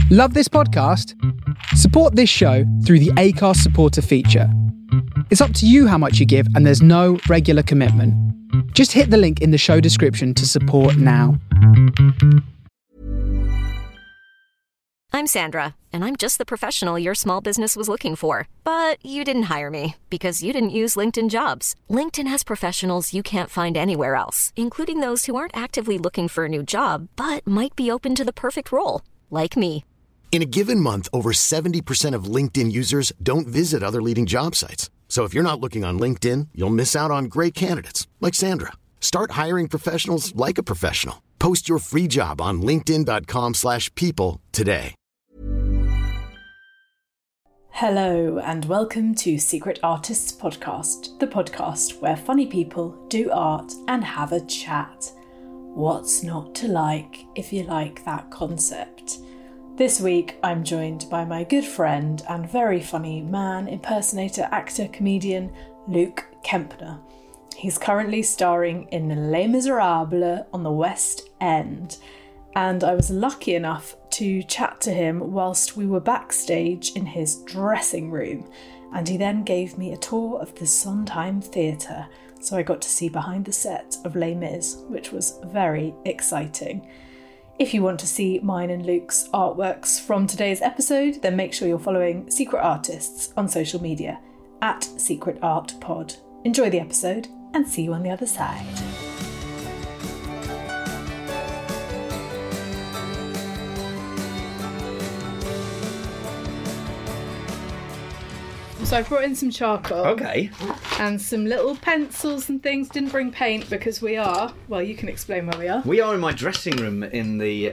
Love this podcast? Support this show through the Acast supporter feature. It's up to you how much you give, and there's no regular commitment. Just hit the link in the show description to support now. I'm Sandra, and I'm just the professional your small business was looking for. But you didn't hire me because you didn't use LinkedIn Jobs. LinkedIn has professionals you can't find anywhere else, including those who aren't actively looking for a new job, but might be open to the perfect role, like me. In a given month, over 70% of LinkedIn users don't visit other leading job sites. So if you're not looking on LinkedIn, you'll miss out on great candidates like Sandra. Start hiring professionals like a professional. Post your free job on linkedin.com/people today. Hello and welcome to Secret Artists Podcast, the podcast where funny people do art and have a chat. What's not to like if you like that concept? This week, I'm joined by my good friend and very funny man, impersonator, actor, comedian, Luke Kempner. He's currently starring in Les Miserables on the West End, and I was lucky enough to chat to him whilst we were backstage in his dressing room, and he then gave me a tour of the Sondheim Theatre, so I got to see behind the set of Les Mis, which was very exciting. If you want to see mine and Luke's artworks from today's episode, then make sure you're following Secret Artists on social media at Secret Art Pod. Enjoy the episode and see you on the other side. So I brought in some charcoal. Okay. And some little pencils and things. Didn't bring paint because we are... Well, you can explain where we are. We are in my dressing room in the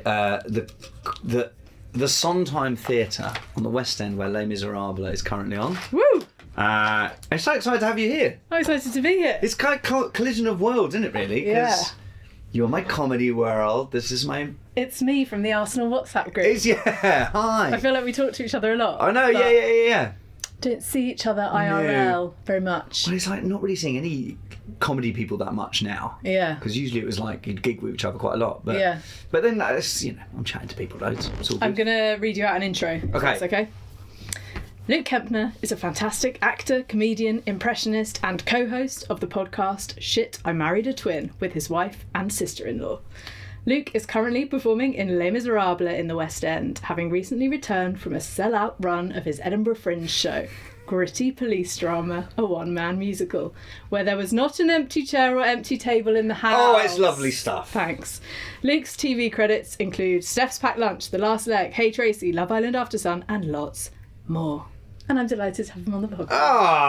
Sondheim Theatre on the West End, where Les Miserables is currently on. Woo! I'm so excited to have you here. I'm excited to be here. It's kind of collision of worlds, isn't it, really? Yeah. You're my comedy world. This is my... It's me from the Arsenal WhatsApp group. Yeah, hi. I feel like we talk to each other a lot. I know, yeah. Don't see each other IRL very much. Well, it's like not really seeing any comedy people that much now. Yeah. Because usually it was like you'd gig with each other quite a lot. But, yeah. But then, I'm chatting to people loads. It's all good. I'm going to read you out an intro. Okay. If that's okay. Luke Kempner is a fantastic actor, comedian, impressionist, and co-host of the podcast Shit, I Married a Twin with his wife and sister-in-law. Luke is currently performing in Les Miserables in the West End, having recently returned from a sell-out run of his Edinburgh Fringe show, gritty police drama, a one-man musical, where there was not an empty chair or empty table in the house. Oh, it's lovely stuff. Thanks. Luke's TV credits include Steph's Packed Lunch, The Last Leg, Hey Tracy, Love Island After Sun, and lots more. And I'm delighted to have him on the podcast.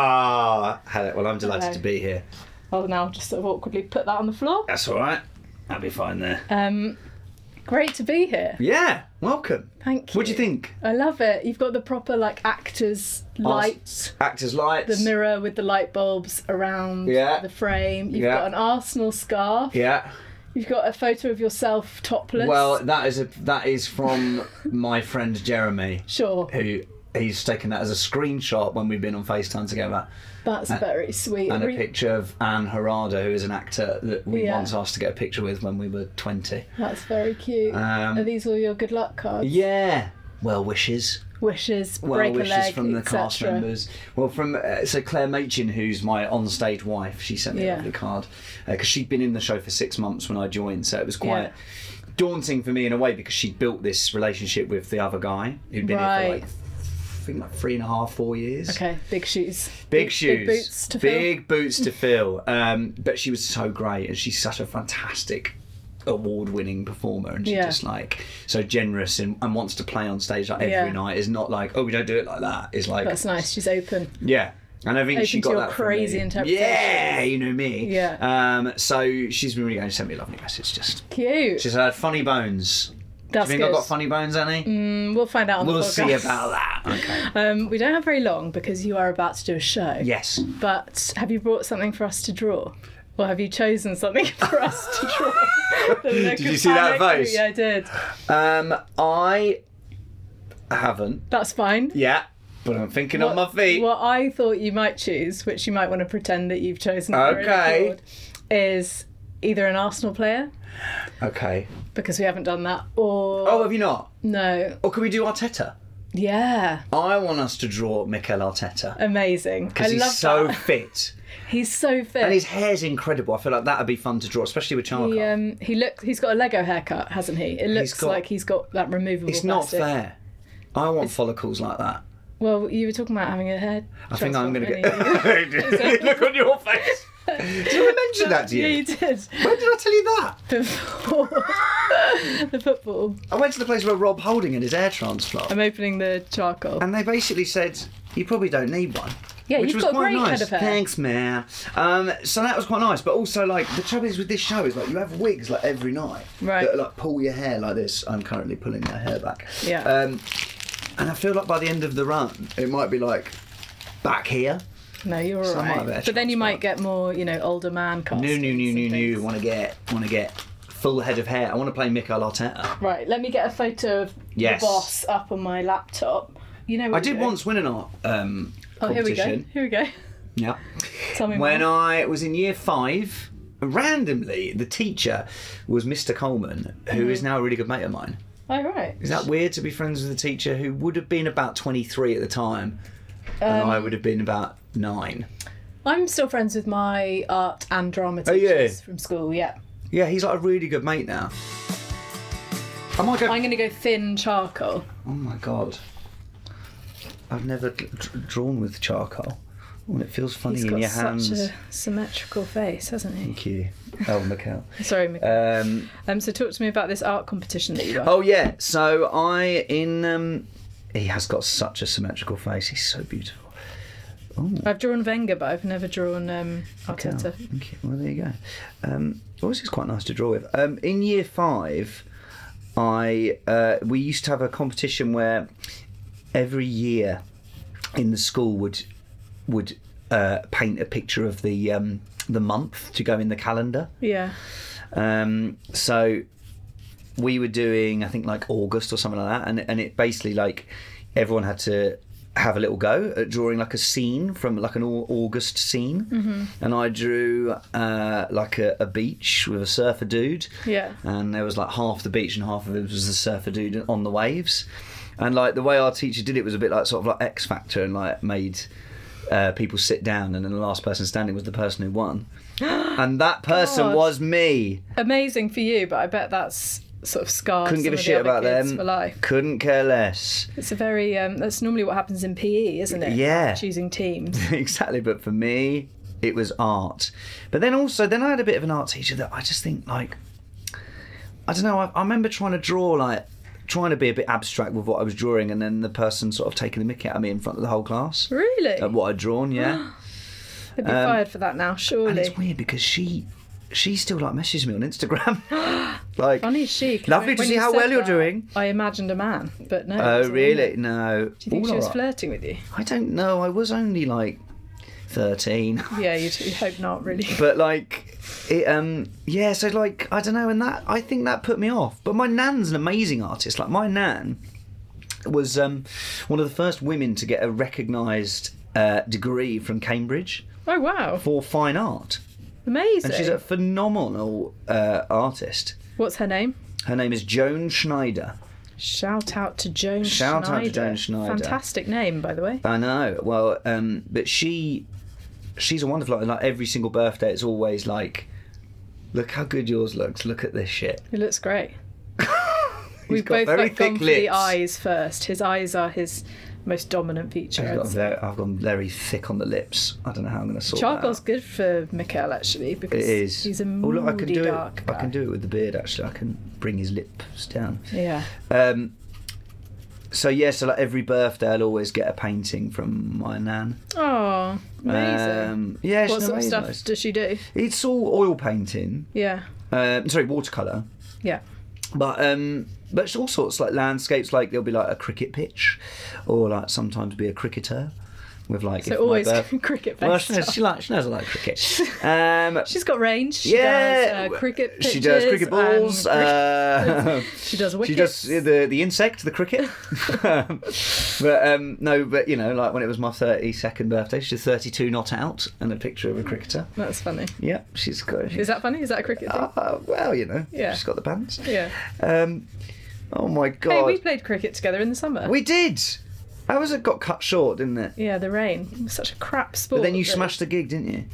Ah, hello. Well, I'm delighted to be here. I'll now just sort of awkwardly put that on the floor. That's all right. That'll be fine there. Great to be here. Yeah, welcome. Thank you. What do you think? I love it. You've got the proper actors lights. Actors lights. The mirror with the light bulbs around the frame. You've got an Arsenal scarf. Yeah. You've got a photo of yourself topless. Well, that is from my friend Jeremy. Sure. He's taken that as a screenshot when we've been on FaceTime together. That's very sweet. And a picture of Anne Harada, who is an actor that we once asked to get a picture with when we were 20. That's very cute. Are these all your good luck cards? Yeah. Well wishes. Wishes, break a leg, from the cast members. Well, so Claire Machin, who's my onstage wife, she sent me a lovely card. Because she'd been in the show for 6 months when I joined, so it was quite daunting for me in a way, because she'd built this relationship with the other guy who'd been here for I think 3.5, 4 years. Okay, big shoes. Big shoes. Big boots to fill. Big boots to fill. But she was so great, and she's such a fantastic award-winning performer, and she's just so generous and wants to play on stage every night. It's not like, oh, we don't do it like that. It's like, that's nice. She's open. Yeah. And I think she got that crazy from me. interpretation. Yeah, you know me. Yeah. So she's been really going to send me a lovely message. Just cute. She said, funny bones. That's Do you think I've got funny bones, Annie? We'll find out on the podcast. We'll see about that. Okay. We don't have very long because you are about to do a show. Yes. But have you brought something for us to draw? Or have you chosen something for us to draw? Did you see that face? Yeah, I did. I haven't. That's fine. Yeah. But I'm thinking on my feet. What I thought you might choose, which you might want to pretend that you've chosen for a record, is either an Arsenal player, Okay. because we haven't done that, or... Oh, have you not? No. Or can we do Arteta? Yeah. I want us to draw Mikel Arteta. Amazing. I Because he's love so that. fit. He's so fit. And his hair's incredible. I feel like that would be fun to draw, especially with charcoal. He's got a Lego haircut, hasn't he? It looks like he's got that removable It's not plastic. fair. I want follicles like that. Well, you were talking about having a hair I think I'm going to transplant, get... Look on your face. Did I mention that to you? Yeah, you did. When did I tell you that? Before the football. I went to the place where Rob Holding had his hair transplant. I'm opening the charcoal. And they basically said, you probably don't need one. Yeah, which you've was got a quite great nice. head of hair. Thanks, man. So that was quite nice. But also, like, the trouble is with this show is, like, you have wigs, like, every night. Right. That, like, pull your hair like this. I'm currently pulling my hair back. Yeah. And I feel like by the end of the run, it might be, like, back here. No, you're So I might all have right. hair But then you might transplant. get more, older man costumes. No. Want to get full head of hair. I want to play Mikel Arteta. Right, let me get a photo of Yes. the boss up on my laptop. You know what I did once win an art competition. Here we go. Yeah. Tell me When more. I was in year 5, randomly, the teacher was Mr. Coleman, who is now a really good mate of mine. Oh, right. Is that weird to be friends with a teacher who would have been about 23 at the time and I would have been about 9? I'm still friends with my art and drama Oh, yeah? teachers from school, yeah. Yeah, he's like a really good mate now. I might go... I'm going to go thin charcoal. Oh my God. I've never drawn with charcoal. Oh, it feels funny He's in got your hands. such a symmetrical face, hasn't he? Thank you. Oh, Mikel. Sorry, Mikel. So talk to me about this art competition that you got. Oh yeah, so he has got such a symmetrical face. He's so beautiful. I've drawn Wenger, but I've never drawn Arteta. Thank you. Well, there you go. This is quite nice to draw with. In year 5, we used to have a competition where every year in the school would paint a picture of the month to go in the calendar. Yeah. So we were doing, I think, like August or something like that, and it basically, like, everyone had to have a little go at drawing like a scene from like an August scene, and I drew like a beach with a surfer dude, and there was like half the beach and half of it was the surfer dude on the waves, and like the way our teacher did it was a bit like sort of like X Factor, and like made people sit down, and then the last person standing was the person who won. And that person God. was me. Amazing for you, but I bet that's sort of scarred Couldn't give a some of shit the other about kids them. for life. Couldn't care less. It's a very that's normally what happens in PE, isn't it? Yeah. Choosing teams. Exactly, but for me, it was art. But then I had a bit of an art teacher that I just think, like, I don't know, I remember trying to be a bit abstract with what I was drawing, and then the person sort of taking the mickey out of me in front of the whole class. Really? At what I'd drawn, yeah. They'd be fired for that now, surely. And it's weird because she still like messages me on Instagram. Like, Funny as she. 'cause lovely to when see you how said well you're that, doing. I imagined a man, but no. it Oh, was a really? woman. No. Do you think All she was alright. flirting with you? I don't know. I was only like 13. Yeah, you hope not, really. But like, it, so like, I don't know, and that, I think that put me off. But my nan's an amazing artist. Like, my nan was one of the first women to get a recognised degree from Cambridge Oh, wow. for fine art. Amazing. And she's a phenomenal artist. What's her name? Her name is Joan Schneider. Shout out to Joan Schneider. Shout out to Joan Schneider. Fantastic name, by the way. I know. Well, but she's a wonderful, like every single birthday, it's always like, look how good yours looks. Look at this shit. It looks great. We've got both very gone thick for the lips. eyes first. His eyes are his most dominant feature. I've gone very thick on the lips. I don't know how I'm going to sort Charcoal's that out. good for Mikel, actually, because It is. he's a Oh, moody, look, I can do dark it. guy. I can do it with the beard. Actually, I can bring his lips down. Yeah. So yeah, so like every birthday, I'll always get a painting from my nan. Oh, amazing. Yeah, she's What sort of amazing. stuff does she do? It's all oil painting. Yeah. Sorry, watercolour. Yeah. But it's all sorts, like landscapes. Like there'll be like a cricket pitch, or like sometimes be a cricketer. with like. So always cricket based. Well, she knows I like cricket. She's got range. She does cricket pitches. She does cricket balls. She does wickets. She does the insect, the cricket. But you know, like when it was my 32nd birthday, she did 32 not out and a picture of a cricketer. That's funny. Yeah, she's good. Is that funny? Is that a cricket thing? Well, you know, she's got the pants. Yeah. Oh my God. Hey, we played cricket together in the summer. We did. How was it got cut short, didn't it? Yeah, the rain. It was such a crap sport. But then you smashed the gig, didn't you?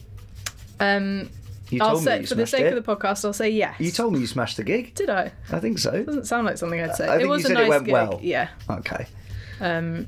I'll say, for the sake of the podcast, I'll say yes. You told me you smashed the gig. Did I? I think so. Doesn't sound like something I'd say. I think it was you said a nice it went gig. well. Yeah. Okay. And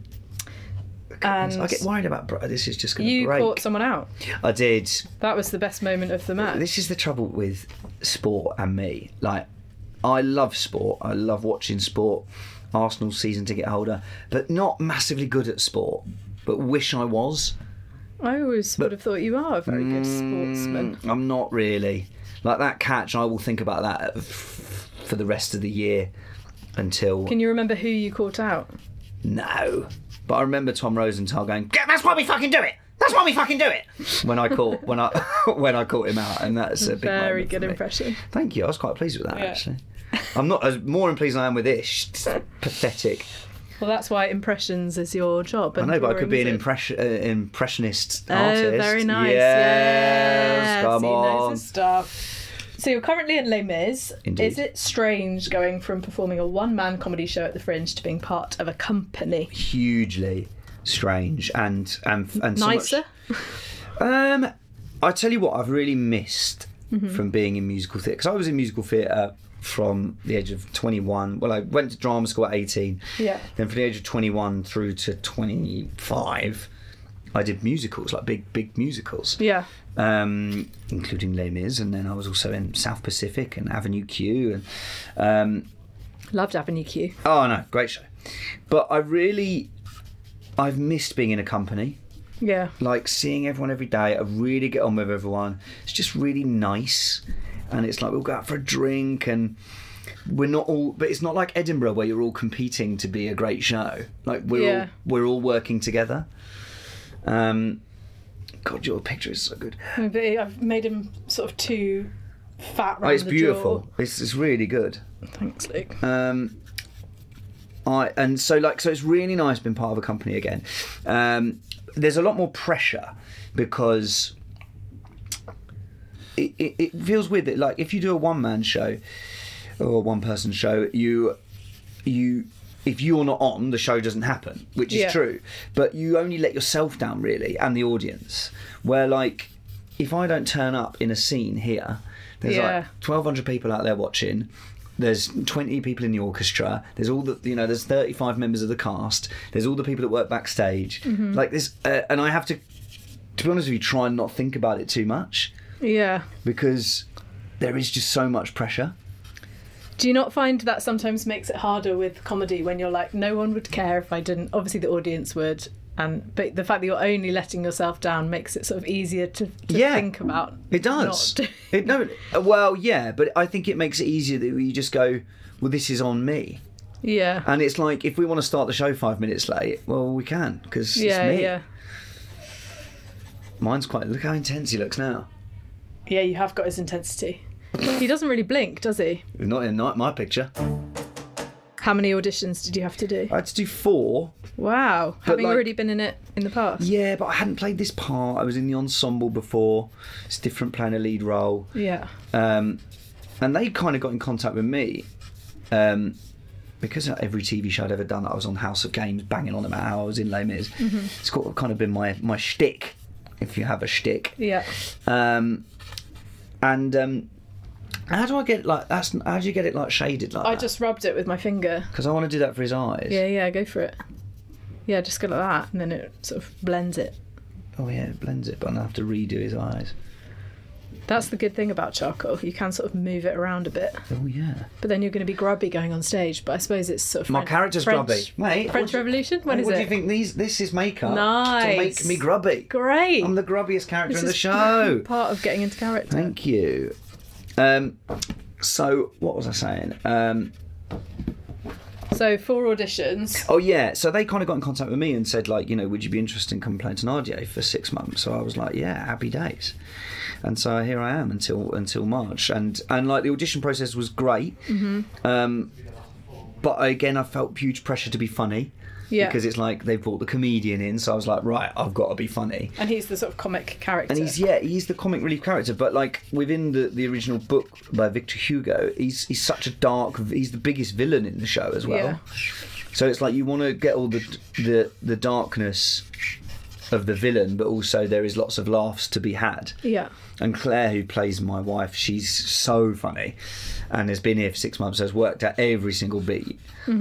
I get worried about this is just going to you break. caught someone out. I did. That was the best moment of the match. This is the trouble with sport and me. Like, I love sport. I love watching sport. Arsenal season ticket holder, but not massively good at sport. But wish I was. I always would have thought you are a very good sportsman. I'm not really. Like that catch, I will think about that for the rest of the year until. Can you remember who you caught out? No, but I remember Tom Rosenthal going, "That's why we fucking do it. That's why we fucking do it." When I caught when I caught him out, and that's a big very moment good for me. impression. Thank you. I was quite pleased with that actually. I'm not as more pleased than I am with this. It's pathetic. Well, that's why impressions is your job. I know, but I could be an impressionist artist. Oh, very nice. Yes, come he on. knows his stuff. So you're currently in Les Mis. Indeed. Is it strange going from performing a one-man comedy show at the Fringe to being part of a company? Hugely strange and so nicer? Much. I tell you what, I've really missed from being in musical theatre, because I was in musical theatre from the age of 21. Well, I went to drama school at 18. Yeah. Then from the age of 21 through to 25, I did musicals, like big musicals. Yeah. Including Les Mis, and then I was also in South Pacific and Avenue Q, and loved Avenue Q. Oh no, great show. But I've missed being in a company. Yeah. Like seeing everyone every day. I really get on with everyone. It's just really nice. And it's like we'll go out for a drink, and we're not all. But it's not like Edinburgh where you're all competing to be a great show. Like we're all working together. God, your picture is so good. I've made him sort of too fat round it's the beautiful. jaw. It's really good. Thanks, Luke. So it's really nice being part of a company again. There's a lot more pressure because it feels weird that, like, if you do a one-man show or a one-person show, if you're not on, the show doesn't happen, which is true. But you only let yourself down, really, and the audience. Where, like, if I don't turn up in a scene here, there's like 1,200 people out there watching. There's 20 people in the orchestra. There's all the, there's 35 members of the cast. There's all the people that work backstage. Mm-hmm. Like this, and I have to be honest with you, try and not think about it too much. Yeah. Because there is just so much pressure. Do you not find that sometimes makes it harder with comedy when you're like, no one would care if I didn't? Obviously, the audience would. But the fact that you're only letting yourself down makes it sort of easier to think about. It does. But I think it makes it easier that you just go, well, this is on me. Yeah. And it's like, if we want to start the show 5 minutes late, well, we can, because it's me. Yeah. Mine's quite... Look how intense he looks now. Yeah, you have got his intensity. He doesn't really blink, does he? Not in my picture. How many auditions did you have to do? I had to do 4. Wow. Having already been in it in the past? Yeah, but I hadn't played this part. I was in the ensemble before. It's different, playing a lead role. Yeah. And they kind of got in contact with me because every TV show I'd ever done, I was on House of Games banging on about how I was in Les Mis. Mm-hmm. It's kind of been my shtick, if you have a shtick. Yeah. How do I get it like that's? How do you get it like shaded like that? I just rubbed it with my finger. Because I want to do that for his eyes. Yeah, go for it. Yeah, just go like that, and then it sort of blends it. Oh yeah, it blends it, but I'll have to redo his eyes. That's the good thing about charcoal. You can sort of move it around a bit. Oh yeah. But then you're going to be grubby going on stage. But I suppose it's sort of my character's grubby, mate. French Revolution. When is it? What do you think? This is makeup nice. to make me grubby. Great. I'm the grubbiest character in the show. Part of getting into character. Thank you. So what was I saying? So 4 auditions. Oh yeah, so they kind of got in contact with me and said like, would you be interested in coming playing Thénardier for 6 months? So I was like, yeah, happy days. And so here I am until March, and like the audition process was great. But again, I felt huge pressure to be funny. Yeah. Because it's like they've brought the comedian in, so I was like, right, I've got to be funny. And he's the sort of comic character. And he's the comic relief character. But like within the original book by Victor Hugo, he's such a he's the biggest villain in the show as well. Yeah. So it's like you want to get all the darkness of the villain, but also there is lots of laughs to be had. Yeah. And Claire, who plays my wife, she's so funny, and has been here for 6 months, has worked out every single beat.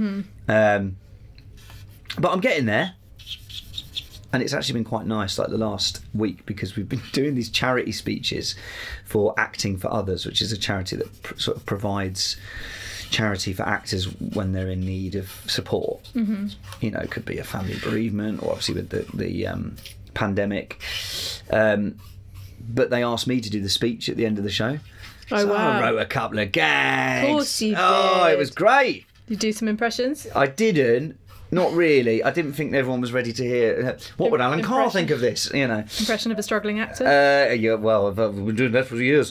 But I'm getting there, and it's actually been quite nice, like the last week, because we've been doing these charity speeches for Acting for Others, which is a charity that sort of provides charity for actors when they're in need of support. It could be a family bereavement, or obviously with the pandemic. But they asked me to do the speech at the end of the show. Oh, so wow. I wrote a couple of gags. Of course you did. Oh, it was great. Did you do some impressions? I didn't. Not really. I didn't think everyone was ready to hear. What would Alan Carr think of this? Impression of a struggling actor? Yeah, well, I've been doing that for years.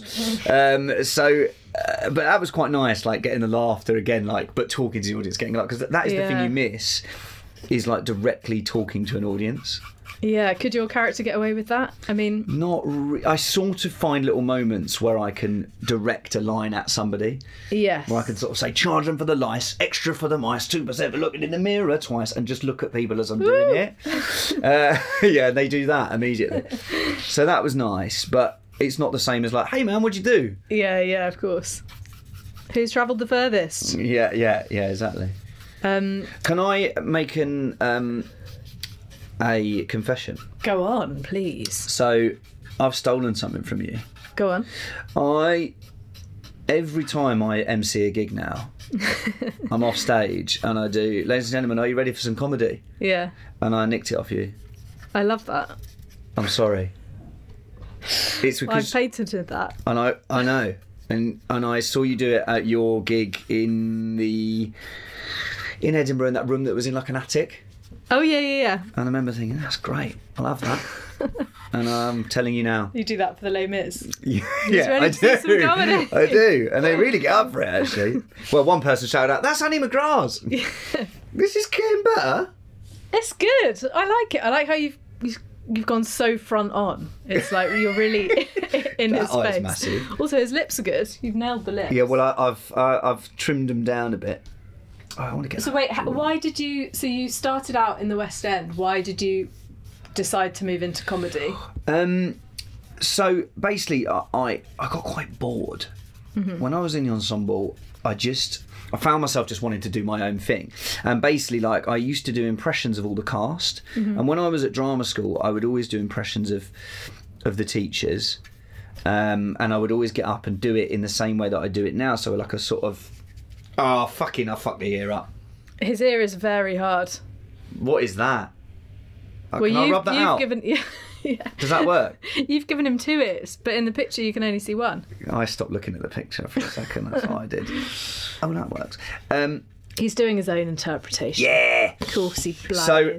But that was quite nice, like getting the laughter again, like, but talking to the audience, getting like, because that is the thing you miss, is like directly talking to an audience. Yeah, could your character get away with that? I mean... I sort of find little moments where I can direct a line at somebody. Yes. Where I can sort of say, charge them for the lice, extra for the mice, 2% for looking in the mirror twice, and just look at people as I'm doing it. Yeah, they do that immediately. So that was nice, but it's not the same as like, hey man, what'd you do? Yeah, of course. Who's travelled the furthest? Yeah, exactly. Can I make a confession? Go on, please. So, I've stolen something from you. Go on. Every time I MC a gig now, I'm off stage and I do, ladies and gentlemen, are you ready for some comedy? Yeah. And I nicked it off you. I love that. I'm sorry. It's because I patented that. And I know. And I saw you do it at your gig in Edinburgh, in that room that was in like an attic. Oh, yeah. And I remember thinking, that's great. I love that. And I'm telling you now. You do that for the Les Mis. Yeah, I do. I do. And they really get up for it, actually. Well, one person shouted out, that's Annie McGrath's. Yeah. This is getting better. It's good. I like it. I like how you've gone so front on. It's like you're really in his face. Massive. Also, his lips are good. You've nailed the lips. Yeah, well, I've trimmed them down a bit. Oh, I want to get. So wait, why did you? So you started out in the West End. Why did you decide to move into comedy? So basically, I got quite bored when I was in the ensemble. I found myself just wanting to do my own thing, and basically, like, I used to do impressions of all the cast, and when I was at drama school, I would always do impressions of the teachers, and I would always get up and do it in the same way that I do it now. So like a sort of. Oh, fucking, I fucked the ear up. His ear is very hard. What is that? Well, can I rub that out? Yeah. Does that work? You've given him 2 ears, but in the picture you can only see 1. I stopped looking at the picture for a second, that's what I did. Oh, that works. He's doing his own interpretation. Yeah! Of course he blies. So,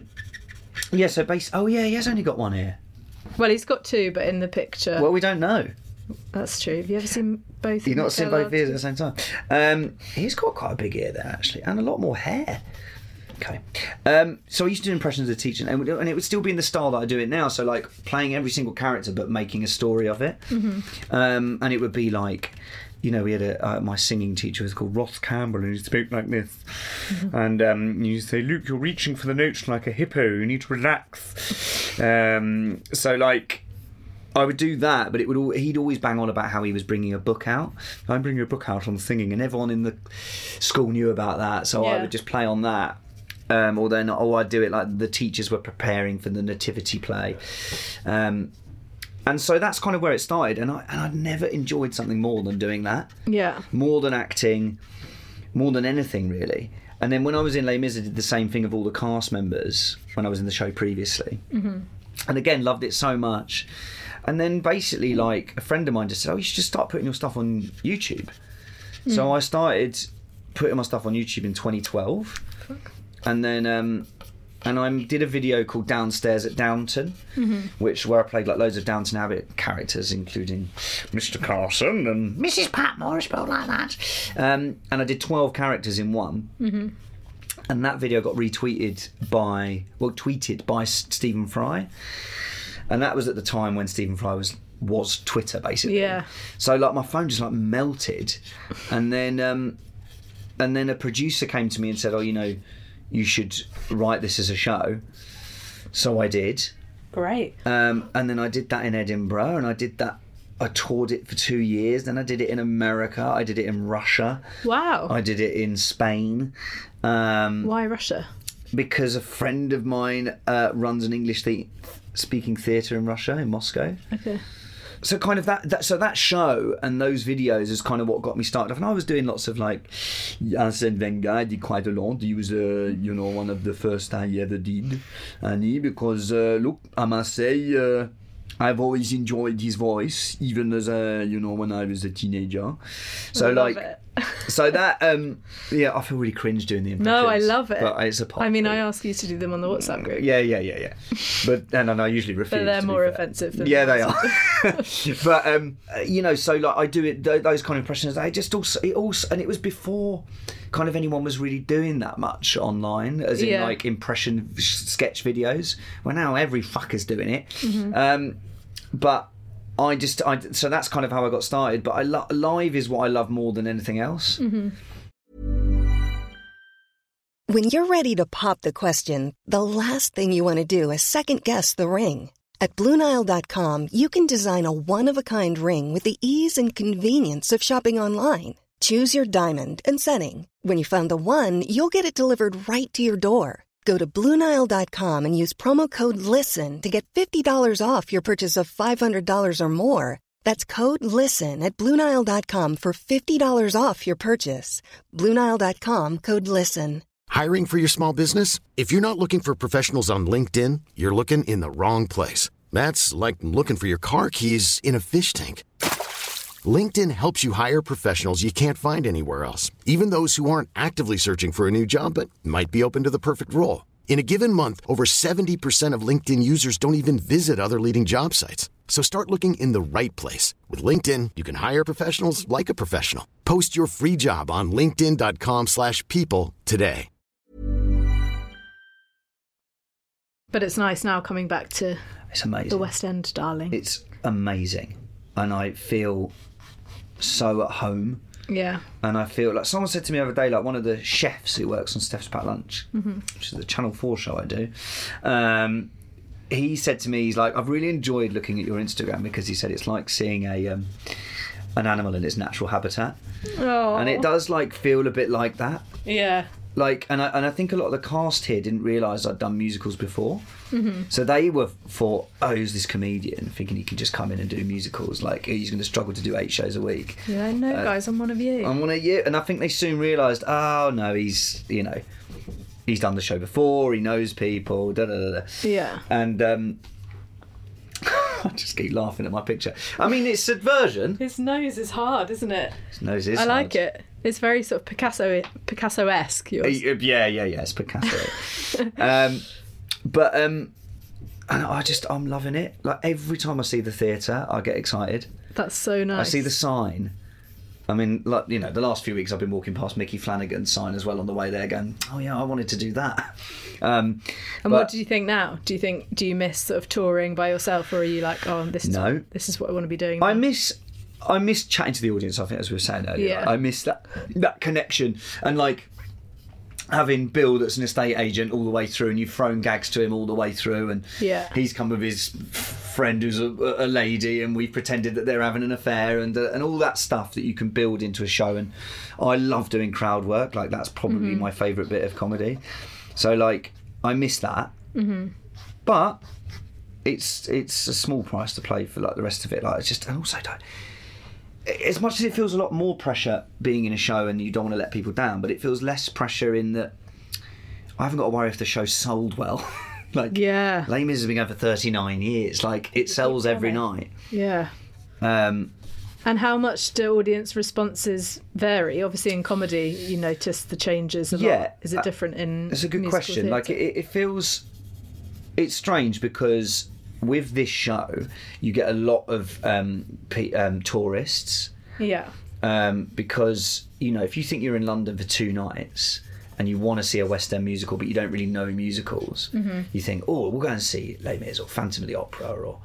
he has only got 1 ear. Well, he's got 2, but in the picture... Well, we don't know. That's true. Have you ever seen both? You've not seen both ears at the same time. He's got quite a big ear there, actually, and a lot more hair. Okay. So I used to do impressions of the teacher, and it would still be in the style that I do it now. So like playing every single character, but making a story of it. And it would be like, we had my singing teacher was called Ross Campbell, and he spoke like this. And you say, Luke, you're reaching for the notes like a hippo. You need to relax. So like. I would do that, but he'd always bang on about how he was bringing a book out. I'm bringing a book out on singing, and everyone in the school knew about that, so I would just play on that. I'd do it like the teachers were preparing for the nativity play. And so that's kind of where it started, and I'd never enjoyed something more than doing that. Yeah. More than acting, more than anything, really. And then when I was in Les Mis, I did the same thing of all the cast members when I was in the show previously. And again, loved it so much. And then basically, like, a friend of mine just said, you should just start putting your stuff on YouTube. So I started putting my stuff on YouTube in 2012, and then I did a video called Downstairs at Downton, where I played like loads of Downton Abbey characters, including Mr. Carson and Mrs. Patmore, spelled like that. And I did 12 characters in one. And that video got tweeted by Stephen Fry, and that was at the time when Stephen Fry was Twitter, basically. Yeah. So like my phone just like melted, and then a producer came to me and said, "Oh, you should write this as a show." So I did. Great. And then I did that in Edinburgh, and I toured it for 2 years. Then I did it in America. I did it in Russia. Wow. I did it in Spain. Why Russia? Because a friend of mine runs an English-speaking theatre in Russia, in Moscow. Okay. So kind of that show and those videos is kind of what got me started off. And I was doing lots of like Arsene Wenger. I did quite a lot. He was one of the first I ever did, and because look, I must say I've always enjoyed his voice, even as when I was a teenager. So love it. So that I feel really cringe doing the impressions. No, I love it. But it's a pop. I mean, I ask you to do them on the WhatsApp group. Yeah. But and I usually refuse. But they're more offensive than they are. But so like I do it those kind of impressions. And it was before kind of anyone was really doing that much online, as in like impression sketch videos. Well, now every fucker's doing it. But so that's kind of how I got started. But live is what I love more than anything else. When you're ready to pop the question, the last thing you want to do is second guess the ring. At BlueNile.com, you can design a one-of-a-kind ring with the ease and convenience of shopping online. Choose your diamond and setting. When you find the one, you'll get it delivered right to your door. Go to BlueNile.com and use promo code LISTEN to get $50 off your purchase of $500 or more. That's code LISTEN at BlueNile.com for $50 off your purchase. BlueNile.com, code LISTEN. Hiring for your small business? If you're not looking for professionals on LinkedIn, you're looking in the wrong place. That's like looking for your car keys in a fish tank. LinkedIn helps you hire professionals you can't find anywhere else, even those who aren't actively searching for a new job but might be open to the perfect role. In a given month, over 70% of LinkedIn users don't even visit other leading job sites. So start looking in the right place. With LinkedIn, you can hire professionals like a professional. Post your free job on linkedin.com/people today. But it's nice now coming back to It's amazing. The West End, darling. It's amazing. And I feel so at home. Yeah. And I feel like someone said to me the other day, like one of the chefs who works on Steph's Packed Lunch, which is the Channel 4 show I do, he said to me, he's like, I've really enjoyed looking at your Instagram, because he said it's like seeing an animal in its natural habitat. Oh. And it does like feel a bit like that. Yeah. Like, and I think a lot of the cast here didn't realise I'd done musicals before. So they thought, oh, who's this comedian, thinking he can just come in and do musicals, like he's going to struggle to do 8 shows a week. Yeah, I know, guys, I'm one of you. I'm one of you. And I think they soon realised, oh no, he's done the show before, he knows people, Yeah. And I just keep laughing at my picture. I mean, it's subversion. His nose is hard, isn't it? His nose is I hard. like it. It's very sort of Picasso-esque, yours. Yeah, it's Picasso. And I'm loving it. Like every time I see the theatre, I get excited. That's so nice. I see the sign. I mean, like, the last few weeks I've been walking past Mickey Flanagan's sign as well on the way there, going, oh yeah, I wanted to do that. And what do you think now? Do you miss sort of touring by yourself, or are you like, oh, this is what I want to be doing now? I miss chatting to the audience, I think, as we were saying earlier. Yeah. I miss that connection, and like having Bill, that's an estate agent, all the way through, and you've thrown gags to him all the way through, and he's come with his friend who's a lady, and we've pretended that they're having an affair, and all that stuff that you can build into a show. And I love doing crowd work. Like that's probably my favourite bit of comedy. So like I miss that, but it's a small price to pay for like the rest of it. Like it's just, and also as much as it feels a lot more pressure being in a show and you don't want to let people down, but it feels less pressure in that I haven't got to worry if the show's sold well. Like, Les Mis has been going for 39 years. Like, it sells every night. Yeah. And how much do audience responses vary? Obviously, in comedy, you notice the changes a lot. Is it different in? It's a good question. Theatre? Like it feels, it's strange because with this show, you get a lot of tourists. Yeah. Because if you think you're in London for 2 nights and you want to see a West End musical, but you don't really know musicals, you think, we'll go and see Les Mis or Phantom of the Opera or.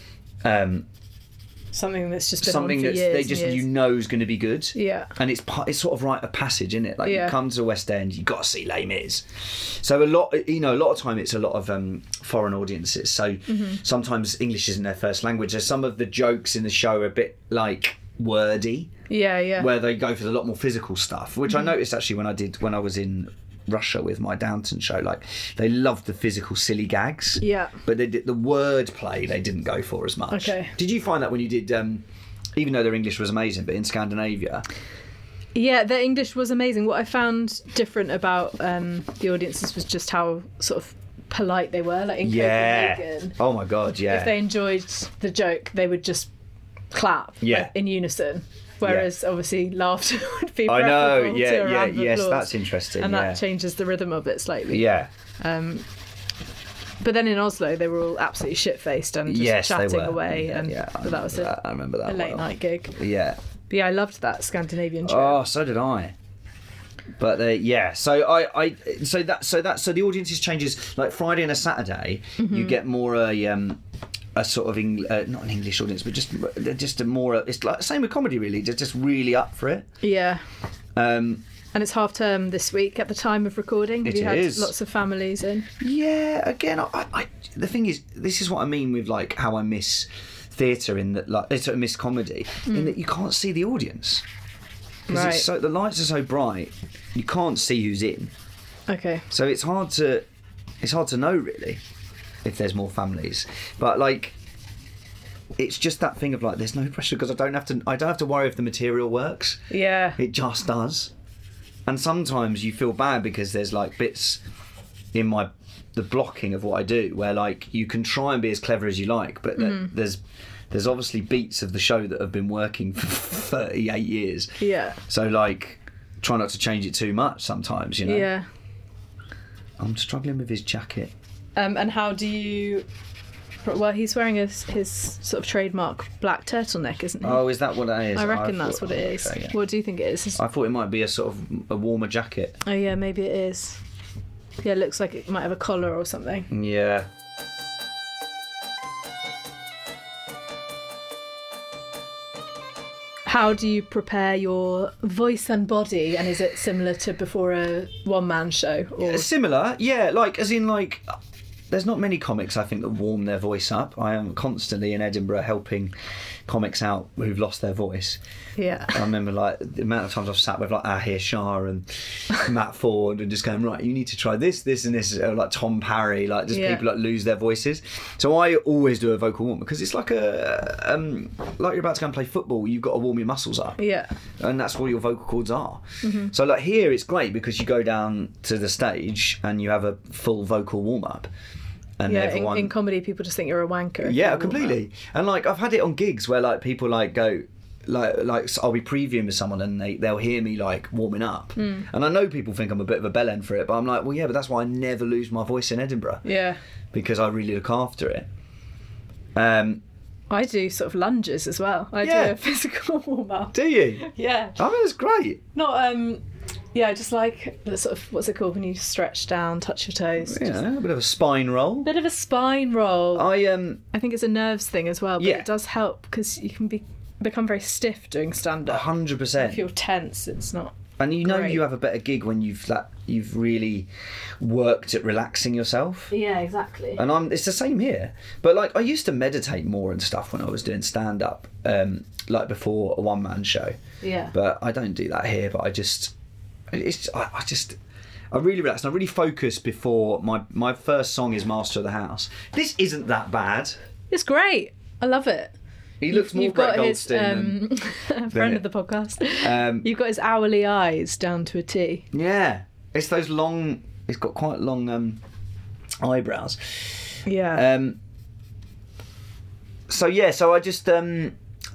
Something that's just been something on for that's years they just and years. is going to be good. Yeah, and it's sort of rite of passage, isn't it? Like you come to the West End, you got to see Les Mis. So a lot of time it's a lot of foreign audiences. So sometimes English isn't their first language. So some of the jokes in the show are a bit like wordy. Yeah. Where they go for a lot more physical stuff, which I noticed actually when I was in Russia with my Downton show. Like they loved the physical silly gags, but they did the word play they didn't go for as much. Did you find that when you did even though their English was amazing, but in Scandinavia? Yeah, their English was amazing. What I found different about the audiences was just how sort of polite they were, like in Copenhagen. Oh my god, yeah. If they enjoyed the joke, they would just clap like, in unison. Whereas obviously laughter would be preferable to a round of applause. That's interesting. And that changes the rhythm of it slightly. Yeah. But then in Oslo, they were all absolutely shit-faced and just chatting away. But that was I remember that a late-night gig. Yeah. But I loved that Scandinavian trip. Oh, so did I. But so so the audiences changes. Like Friday and a Saturday, you get more a sort of not an English audience, but just a more. It's like same with comedy, really. They're just really up for it. Yeah. And it's half term this week at the time of recording. Have you had lots of families in? Yeah. Again, I the thing is, this is what I mean with like how I miss theatre in that, like I miss comedy in that you can't see the audience. Right. The lights are so bright, you can't see who's in. Okay. So it's hard to know really if there's more families, but like it's just that thing of like there's no pressure because I don't have to worry if the material works. Yeah. It just does. And sometimes you feel bad because there's like bits in the blocking of what I do where like you can try and be as clever as you like, but there's obviously beats of the show that have been working for 38 years. Yeah. So like try not to change it too much sometimes, Yeah. I'm struggling with his jacket. And how do you... Well, he's wearing his sort of trademark black turtleneck, isn't he? Oh, is that what that is? I reckon that's what it is. Okay, yeah. What do you think it is? I thought it might be a sort of a warmer jacket. Oh, yeah, maybe it is. Yeah, it looks like it might have a collar or something. Yeah. How do you prepare your voice and body, and is it similar to before a one-man show? Or... Similar, yeah, like as in like... There's not many comics, I think, that warm their voice up. I am constantly in Edinburgh helping comics out who've lost their voice. Yeah. I remember, like, the amount of times I've sat with, like, Ahir Shah and Matt Ford and just going, right, you need to try this, this and this. Like Tom Parry, like, just people, like, lose their voices. So I always do a vocal warm because it's like like you're about to go and play football, you've got to warm your muscles up. Yeah. And that's what your vocal cords are. Mm-hmm. So, like, here it's great because you go down to the stage and you have a full vocal warm-up. And everyone... in comedy, people just think you're a wanker. Yeah, completely. And like I've had it on gigs where like people like go, like I'll be previewing with someone and they'll hear me like warming up, and I know people think I'm a bit of a bellend for it, but I'm like, well, yeah, but that's why I never lose my voice in Edinburgh. Yeah, because I really look after it. I do sort of lunges as well. I do a physical warm up. Do you? Yeah. I mean, it's great. Not Yeah, just like the sort of, what's it called when you stretch down, touch your toes? Yeah, a bit of a spine roll. Bit of a spine roll. I think it's a nerves thing as well, but it does help because you can become very stiff doing stand-up. 100%. If you're tense, it's not. And you know you have a better gig when you've really worked at relaxing yourself. Yeah, exactly. And it's the same here. But like I used to meditate more and stuff when I was doing stand-up, like before a one-man show. Yeah. But I don't do that here. But I really relax and I really focus before my first song is Master of the House. This isn't that bad. It's great. I love it. He looks more Brett Goldstein than friend of the podcast. You've got his owly eyes down to a T. Yeah. It's those long... It's got quite long eyebrows. Yeah. So I just... a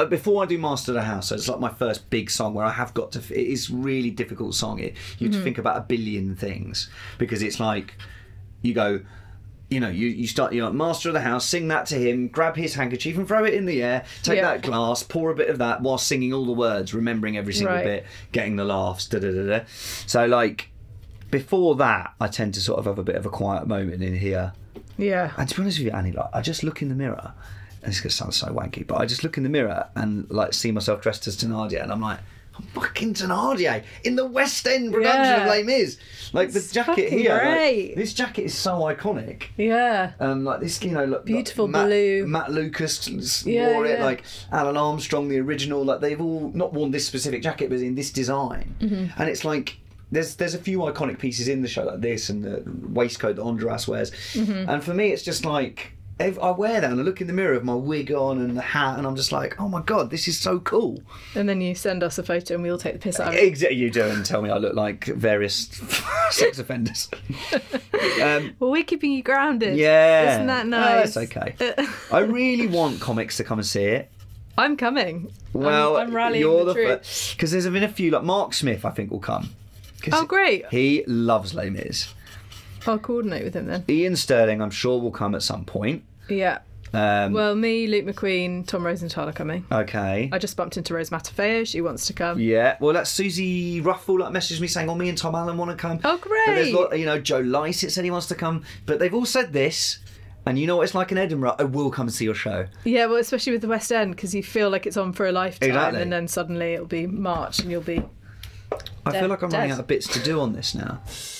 before I do Master of the House, so it's like my first big song where I have got to. It is really difficult song. You have to think about a billion things because it's like you go. You start, you're like, Master of the House, sing that to him, grab his handkerchief and throw it in the air, take that glass, pour a bit of that while singing all the words, remembering every single bit, getting the laughs, da-da-da-da. So, like, before that, I tend to sort of have a bit of a quiet moment in here. Yeah. And to be honest with you, Annie, like, I just look in the mirror, and it's going to sound so wanky, but I just look in the mirror and, like, see myself dressed as Thénardier, and I'm like, I'm fucking Thénardier in the West End production of Les Mis. Like the jacket here, like, this jacket is so iconic. Yeah. Like this, like beautiful like blue. Matt Lucas wore it. Like Alan Armstrong, the original. Like they've all not worn this specific jacket, but in this design. And it's like there's a few iconic pieces in the show like this and the waistcoat that Andras wears. And for me, it's just like. I wear that and I look in the mirror with my wig on and the hat and I'm just like, oh my God, this is so cool. And then you send us a photo and we all take the piss out of it. Exactly, you do, and tell me I look like various sex offenders. Well, we're keeping you grounded. Yeah. Isn't that nice? That's okay. I really want comics to come and see it. I'm coming. Well, I'm rallying the troops. Because there's been a few, like Mark Smith, I think, will come. Oh, great. He loves Les Mis. I'll coordinate with him then. Ian Sterling, I'm sure, will come at some point. Yeah. Well, me, Luke McQueen, Tom Rosenthal are coming. Okay. I just bumped into Rose Matafeo. She wants to come. Yeah. Well, that's Susie Ruffle that messaged me saying, me and Tom Allen want to come. Oh, great. But there's Joe Lycett said he wants to come. But they've all said this. And you know what it's like in Edinburgh? I will come and see your show. Yeah, well, especially with the West End, because you feel like it's on for a lifetime. Exactly. And then suddenly it'll be March and you'll be I feel like I'm running out of bits to do on this now.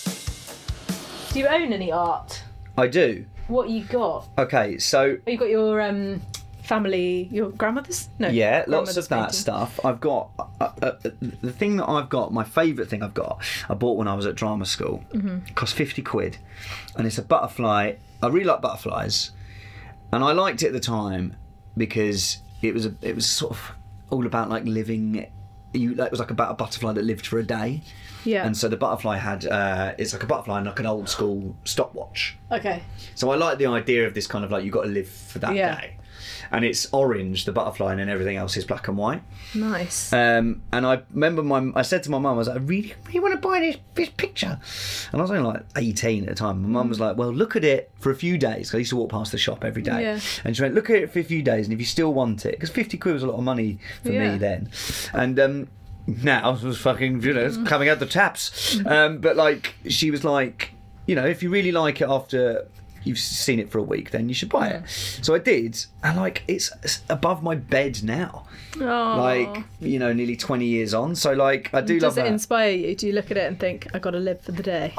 Do you own any art? I do. What you got? Okay, so... You got your family, your grandmother's? No. Yeah, lots of that stuff. I've got... the thing that I've got, my favourite thing I've got, I bought when I was at drama school. It cost 50 quid. And it's a butterfly. I really like butterflies. And I liked it at the time because it was sort of all about like living... It was like about a butterfly that lived for a day. Yeah. And so the butterfly had, it's like a butterfly and like an old school stopwatch. Okay. So I like the idea of this kind of like, you've got to live for that day. And it's orange, the butterfly, and then everything else is black and white. Nice. And I remember I said to my mum, I was like, I really want to buy this picture. And I was only like 18 at the time. My mum was like, well, look at it for a few days. Because I used to walk past the shop every day. Yeah. And she went, look at it for a few days, and if you still want it, because 50 quid was a lot of money for me then. And now I was fucking, it's coming out the taps. But like, she was like, if you really like it after you've seen it for a week, then you should buy it. So I did, and like, it's above my bed now. Aww. Like, nearly 20 years on. So like, I do love that. Does it inspire you? Do you look at it and think, I got to live for the day?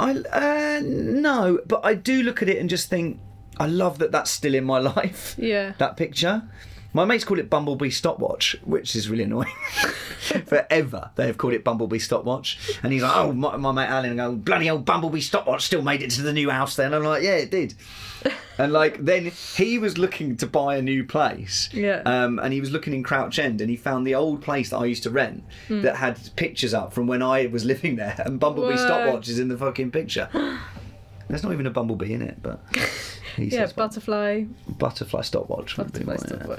No, but I do look at it and just think, I love that that's still in my life. Yeah. That picture. My mates call it Bumblebee Stopwatch, which is really annoying. Forever they have called it Bumblebee Stopwatch. And he's like, oh, my mate Alan, go, bloody old Bumblebee Stopwatch still made it to the new house then. I'm like, yeah, it did. And like, then he was looking to buy a new place. Yeah. And he was looking in Crouch End and he found the old place that I used to rent that had pictures up from when I was living there. And Bumblebee Stopwatch is in the fucking picture. There's not even a bumblebee in it, but... butterfly stopwatch. Butterfly stopwatch.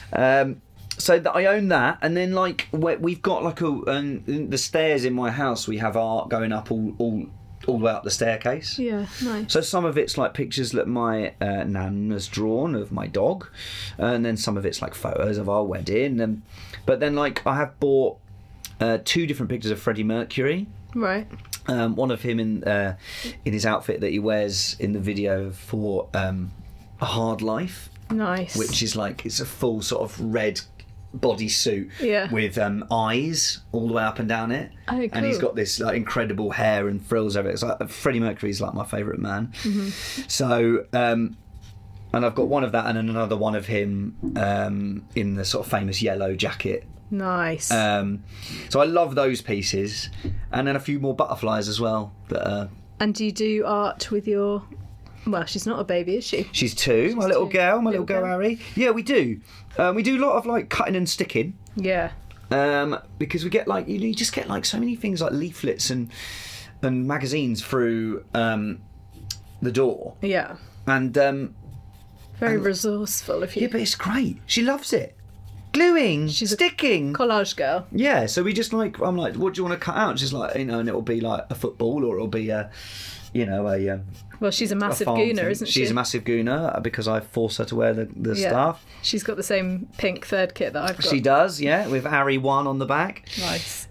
So that I own that, and then like we've got like the stairs in my house. We have art going up all the way up the staircase. Yeah, nice. So some of it's like pictures that my nan has drawn of my dog, and then some of it's like photos of our wedding. But then like I have bought 2 different pictures of Freddie Mercury. Right. One of him in his outfit that he wears in the video for A Hard Life. Nice. Which is like, it's a full sort of red bodysuit with eyes all the way up and down it. Oh, cool. And he's got this like incredible hair and frills over it. It's like Freddie Mercury's like my favourite man. So and I've got one of that and then another one of him in the sort of famous yellow jacket. Nice. So I love those pieces, and then a few more butterflies as well. And do you do art with your? Well, she's not a baby, is she? She's 2. My little girl, little girl Harry. Yeah, we do. We do a lot of like cutting and sticking. Yeah. Because we get like you just get like so many things like leaflets and magazines through the door. Yeah. And very resourceful of you. Yeah, but it's great. She loves it. gluing, She's a sticking. collage girl. Yeah, so we just like, I'm like, what do you want to cut out? She's like, and it'll be like a football, or it'll be a. Well, she's a massive farm gooner, thing. isn't she? She's a massive gooner because I force her to wear the stuff. She's got the same pink third kit that I've got. She does, yeah, with Ari 1 on the back. Nice.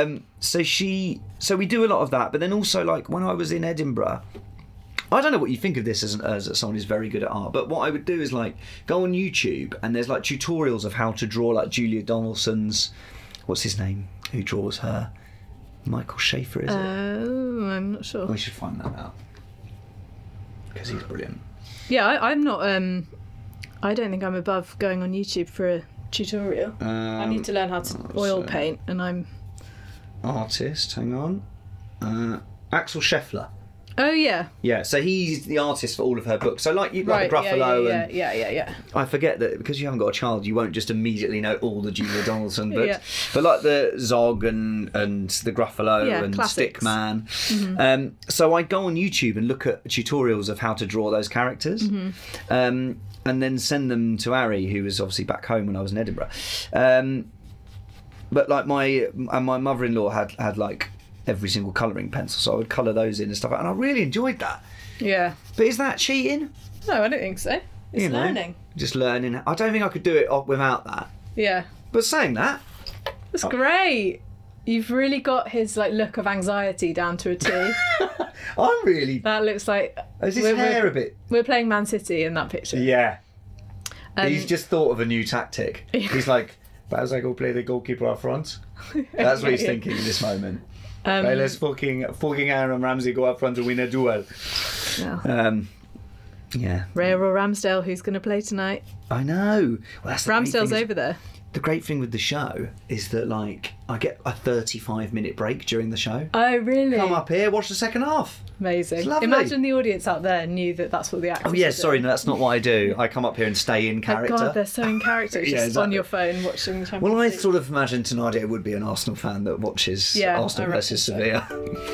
So we do a lot of that, but then also like when I was in Edinburgh, I don't know what you think of this as someone who's very good at art, but what I would do is like go on YouTube and there's like tutorials of how to draw like Julia Donaldson's, what's his name, who draws her? Michael Schaefer, is it? Oh, I'm not sure. We should find that out because he's brilliant. Yeah, I'm not. I don't think I'm above going on YouTube for a tutorial. I need to learn how to oil paint, and I'm artist. Hang on, Axel Scheffler. Oh yeah. Yeah, so he's the artist for all of her books. So like the Gruffalo and yeah. I forget that because you haven't got a child, you won't just immediately know all the Julia Donaldson books. Yeah. But like the Zog and the Gruffalo and classics. Stickman. Mm-hmm. So I go on YouTube and look at tutorials of how to draw those characters. Mm-hmm. And then send them to Ari, who was obviously back home when I was in Edinburgh. But like my mother-in-law had like every single colouring pencil, so I would colour those in and stuff, and I really enjoyed that. Yeah. But is that cheating? No, I don't think so. It's learning. Just learning. I don't think I could do it without that. Yeah. But saying that, that's great. You've really got his like look of anxiety down to a T. I'm really. That looks like. Is his hair a bit? We're playing Man City in that picture. Yeah. He's just thought of a new tactic. He's like, perhaps I go play the goalkeeper up front. That's what he's thinking in this moment. Okay, let's fucking Aaron Ramsey go up front to win a duel. No. Yeah. Raya or Ramsdale, who's going to play tonight? I know. Well, that's Ramsdale's over there. The great thing with the show is that, like, I get a 35-minute break during the show. Oh, really? Come up here, watch the second half. Amazing. It's lovely. Imagine the audience out there knew that that's what the actors Oh, yeah, are sorry, doing. no, that's not what I do. I come up here and stay in character. Oh, God, they're so in character. Just exactly. on your phone watching the Champions Well, I League. sort of imagine tonight it would be an Arsenal fan that watches Arsenal versus Sevilla.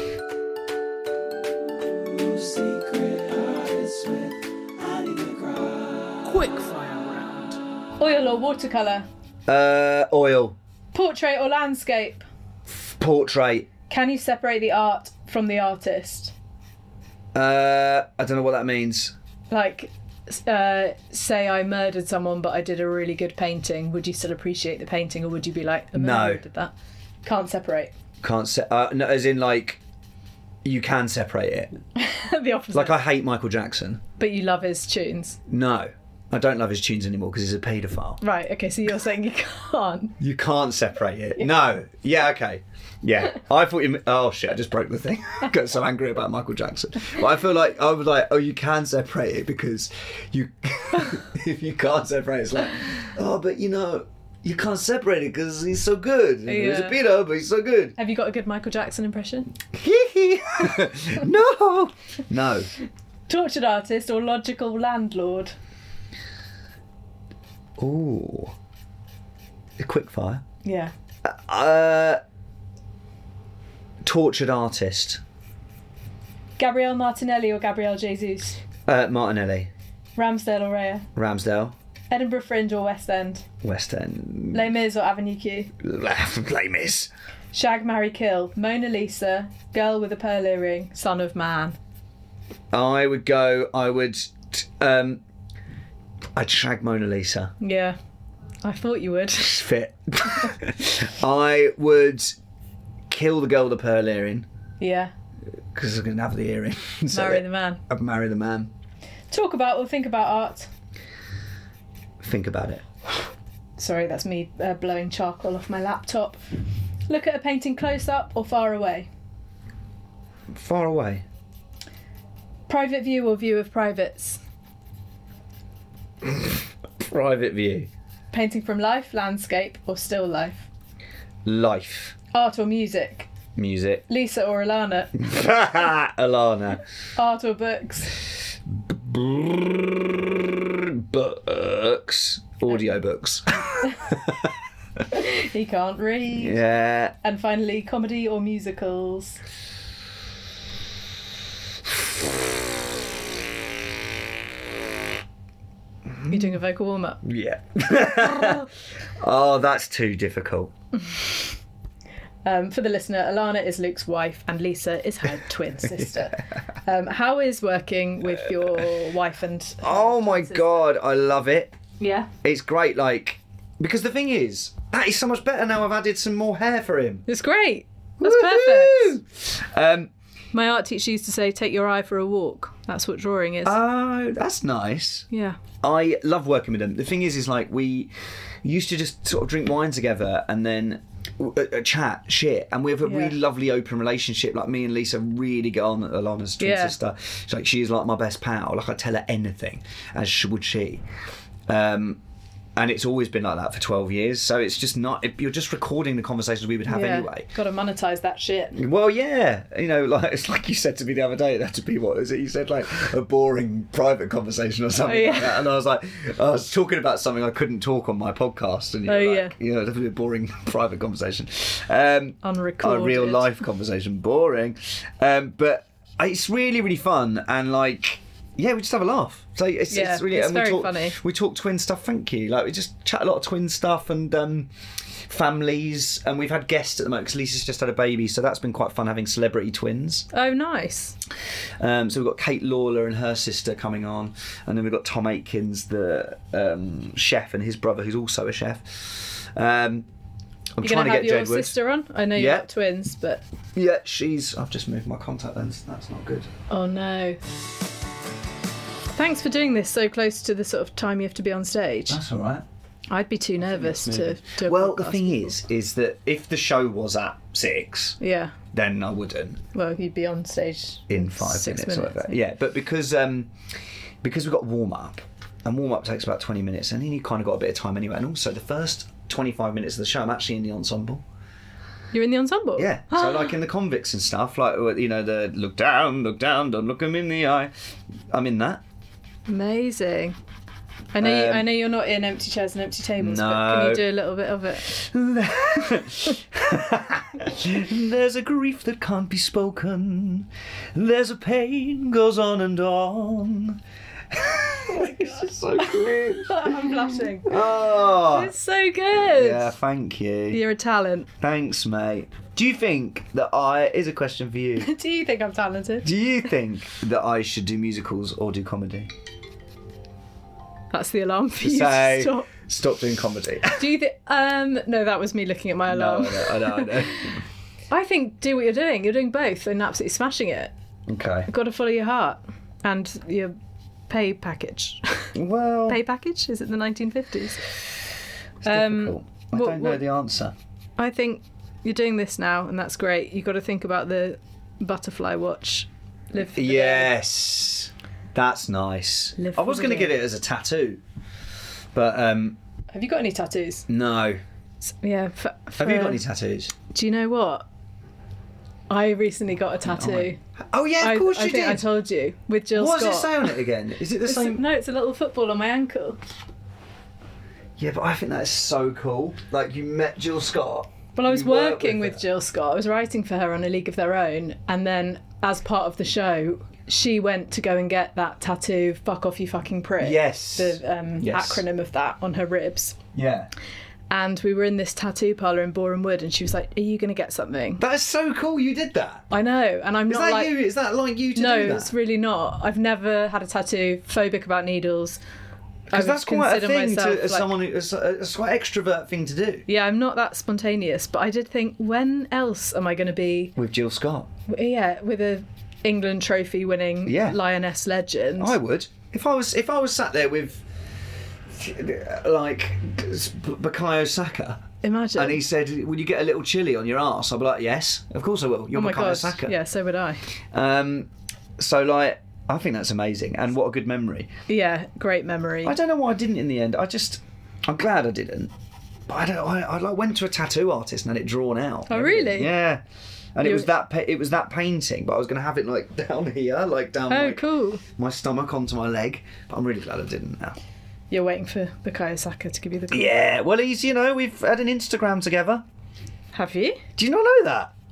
Quick fire round. Oil or watercolour? Oil. Portrait or landscape? Portrait. Can you separate the art from the artist? I don't know what that means. Like, say I murdered someone but I did a really good painting, would you still appreciate the painting, or would you be like, the murderer did that? Can't separate. No, as in, like, you can separate it. The opposite. Like, I hate Michael Jackson. But you love his tunes. No, I don't love his tunes anymore because he's a paedophile. Right, okay, so you're saying you can't. You can't separate it. Yeah. No. Yeah, okay. Yeah. I thought you... Oh, shit, I just broke the thing. I got so angry about Michael Jackson. But I feel like, I was like, oh, you can separate it because you... if you can't separate it, it's like, oh, but, you know, you can't separate it because he's so good. Yeah. He's a pedo, but he's so good. Have you got a good Michael Jackson impression? No. No. Tortured artist or logical landlord? Ooh. A quick fire. Yeah. Tortured artist. Gabrielle Martinelli or Gabrielle Jesus? Martinelli. Ramsdale or Raya? Ramsdale. Edinburgh Fringe or West End? West End. Les Mis or Avenue Q? Les Mis. Shag, marry, kill. Mona Lisa, girl with a pearl earring, son of man. I'd shag Mona Lisa. Yeah, I thought you would. Fit. I would kill the girl with the pearl earring. Yeah. Because I can have the earring. So marry the man. I'd marry the man. Talk about or think about art. Think about it. Sorry, that's me blowing charcoal off my laptop. Look at a painting close up or far away. Far away. Private view or view of privates. Private view. Painting from life, landscape or still life. Life. Art or music. Music. Lisa or Alana. Alana. Art or books. Books. Audiobooks. He can't read. Yeah. And finally, comedy or musicals. You're doing a vocal warm-up? Yeah. Oh, that's too difficult. For the listener, Alana is Luke's wife and Lisa is her twin sister. How is working with your wife and Oh my sister? God, I love it. Yeah. It's great, like, because the thing is, that is so much better now I've added some more hair for him. It's great. That's Woohoo! perfect. My art teacher used to say, take your eye for a walk. That's what drawing is. Oh, that's nice. Yeah. I love working with them. The thing is like, we used to just sort of drink wine together and then chat shit, and we have a really lovely open relationship. Like, me and Lisa really get on. Alana's twin sister. She's like my best pal. Like, I tell her anything, as would she. And it's always been like that for 12 years. So it's just not... You're just recording the conversations we would have anyway. Got to monetise that shit. Well, yeah. You know, like, it's like you said to me the other day, it had to be, what is it? You said, like, a boring private conveation or something like that. And I was like... I was talking about something I couldn't talk on my podcast. And you were like, you know, definitely a boring private conversation. Unrecorded. A real life conversation. Boring. But it's really, really fun. And, like... Yeah, we just have a laugh. So it's really, it's and very funny. We talk twin stuff. Thank you. Like, we just chat a lot of twin stuff and families, and we've had guests at the moment because Lisa's just had a baby, so that's been quite fun having celebrity twins. Oh, nice. So we've got Kate Lawler and her sister coming on, and then we've got Tom Aikens, the chef, and his brother, who's also a chef. I'm You're trying to get your Jedward. sister on? I know you're not twins, but... Yeah, she's... I've just moved my contact lens. That's not good. Oh, no. Thanks for doing this so close to the sort of time you have to be on stage. That's all right. I'd be too nervous to do a Well, the podcast. thing is that if the show was at 6, then I wouldn't. Well, you'd be on stage in 5 minutes or whatever. Yeah, but because we've got warm up, and warm up takes about 20 minutes, and then you kind of got a bit of time anyway. And also, the first 25 minutes of the show, I'm actually in the ensemble. You're in the ensemble? Yeah. So, like in the Convicts and stuff, like, you know, the look down, don't look them in the eye. I'm in that. Amazing. I know you're not in Empty Chairs and Empty Tables, no. but can you do a little bit of it? There's a grief that can't be spoken. There's a pain goes on and on. This is so cringe. I'm blushing. Oh, it's so good. Yeah, thank you. You're a talent. Thanks, mate. Do you think that here's a question for you. Do you think I'm talented? Do you think that I should do musicals or do comedy? That's the alarm for you Say, to stop doing comedy. Do you think... no, that was me looking at my alarm. No, I know. I think do what you're doing. You're doing both and absolutely smashing it. Okay. You've got to follow your heart and your pay package. Well... Pay package? Is it the 1950s? It's difficult. I don't know the answer. I think you're doing this now and that's great. You've got to think about the butterfly watch. Live for the day. Yes. That's nice. I was going to get it as a tattoo, but have you got any tattoos? No. Yeah. Have you got any tattoos? Do you know what? I recently got a tattoo. Oh yeah, of course you did. I think I told you with Jill Scott. What does it say on it again? Is it the same? No, it's a little football on my ankle. Yeah, but I think that's so cool. Like, you met Jill Scott. Well, I was working with Jill Scott. I was writing for her on A League of Their Own, and then as part of the show, she went to go and get that tattoo, "Fuck off, you fucking prick." Yes. The acronym of that on her ribs. Yeah. And we were in this tattoo parlour in Boreham Wood, and she was like, "Are you going to get something?" That is so cool. You did that. I know, and I'm not like... Is that like you to do that? No, it's really not. I've never had a tattoo. Phobic about needles. Because that's quite a thing someone it's quite an extrovert thing to do. Yeah, I'm not that spontaneous, but I did think, when else am I going to be with Jill Scott? Yeah, with a England trophy winning Lioness legend. I would. If I was sat there with like Bukayo Saka. Imagine. And he said, "Will you get a little chili on your arse?" I'll be like, "Yes, of course I will." You're Bukayo Saka. Yeah, so would I. So like, I think that's amazing, and what a good memory. Yeah, great memory. I don't know why I didn't in the end. I'm glad I didn't. But I went to a tattoo artist and had it drawn out. Oh really? Yeah. And it was that painting, but I was going to have it like down here, like down cool. my stomach onto my leg. But I'm really glad I didn't now. You're waiting for Bukayo Saka to give you the call. Yeah, well, we've had an Instagram together. Have you? Do you not know that?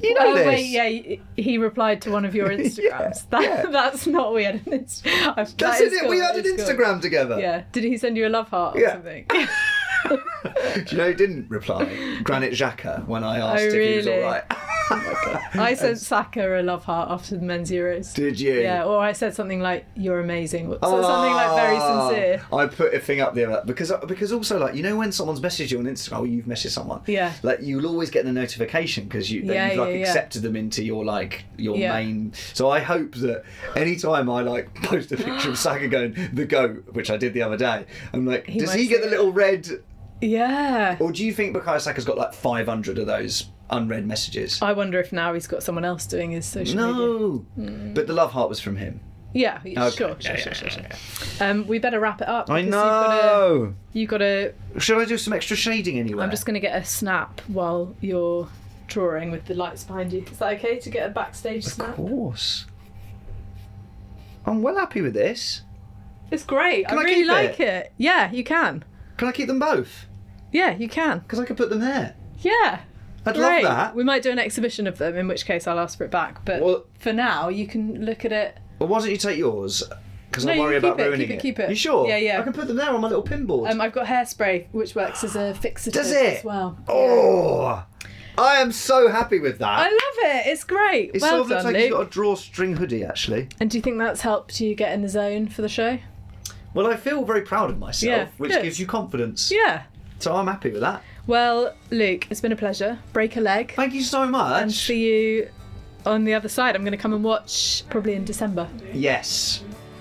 You know this. Wait, yeah, he replied to one of your Instagrams. That's not we had an Instagram. That's it. We had an Instagram together. Yeah. Did he send you a love heart or something? Do you know he didn't reply? Granit Xhaka, when I asked if he was all right. Oh my God. I sent Saka a love heart after the men's Euros. Did you? Yeah, or I said something like, "You're amazing." So something like very sincere. I put a thing up there because also, like, you know, when someone's messaged you on Instagram or you've messaged someone, like, you'll always get the notification because you've accepted them into your main. So I hope that anytime I like post a picture of Saka going the GOAT, which I did the other day, I'm like, does he get the little red? Yeah. Or do you think Bukayo Saka's got like 500 of those unread messages? I wonder if now he's got someone else doing his social media. But the love heart was from him. Yeah, sure. We better wrap it up. I know. You've got to... Should I do some extra shading anyway? I'm just going to get a snap while you're drawing with the lights behind you. Is that okay to get a backstage snap? Of course. I'm well happy with this. It's great. I really like it. Yeah, you can. Can I keep them both? Yeah, you can. Because I could put them there. Yeah. I'd love that. We might do an exhibition of them, in which case I'll ask for it back. But for now, you can look at it. Well, why don't you take yours? Because I worry about ruining it. Keep it. You sure? Yeah. I can put them there on my little pinboard. I've got hairspray, which works as a fixative Does it? as well. Oh, I am so happy with that. I love it. It's great. It sort of looks like you've got a drawstring hoodie, actually. And do you think that's helped you get in the zone for the show? Well, I feel very proud of myself, which gives you confidence. Yeah. So I'm happy with that. Well, Luke, it's been a pleasure. Break a leg. Thank you so much. And see you on the other side. I'm going to come and watch probably in December. Yes.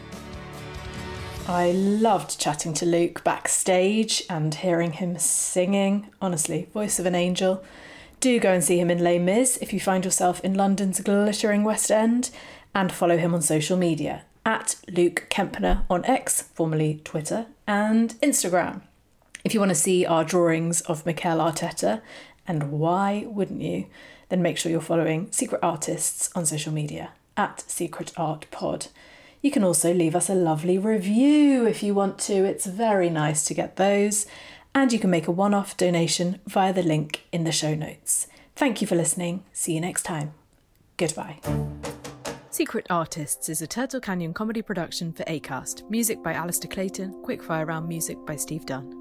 I loved chatting to Luke backstage and hearing him singing. Honestly, voice of an angel. Do go and see him in Les Mis if you find yourself in London's glittering West End, and follow him on social media at Luke Kempner on X, formerly Twitter, and Instagram. If you want to see our drawings of Mikel Arteta, and why wouldn't you, then make sure you're following Secret Artists on social media at Secret Art Pod. You can also leave us a lovely review if you want to. It's very nice to get those. And you can make a one-off donation via the link in the show notes. Thank you for listening. See you next time. Goodbye. Secret Artists is a Turtle Canyon comedy production for Acast. Music by Alistair Clayton. Quickfire Round music by Steve Dunn.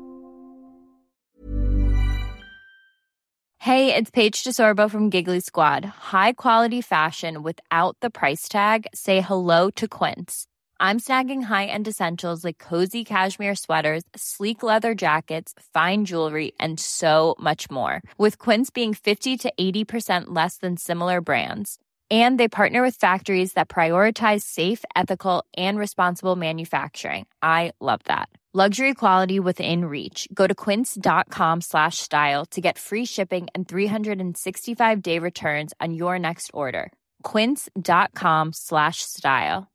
Hey, it's Paige DeSorbo from Giggly Squad. High quality fashion without the price tag. Say hello to Quince. I'm snagging high-end essentials like cozy cashmere sweaters, sleek leather jackets, fine jewelry, and so much more. With Quince being 50 to 80% less than similar brands. And they partner with factories that prioritize safe, ethical, and responsible manufacturing. I love that. Luxury quality within reach. Go to quince.com/style to get free shipping and 365-day returns on your next order. Quince.com/style.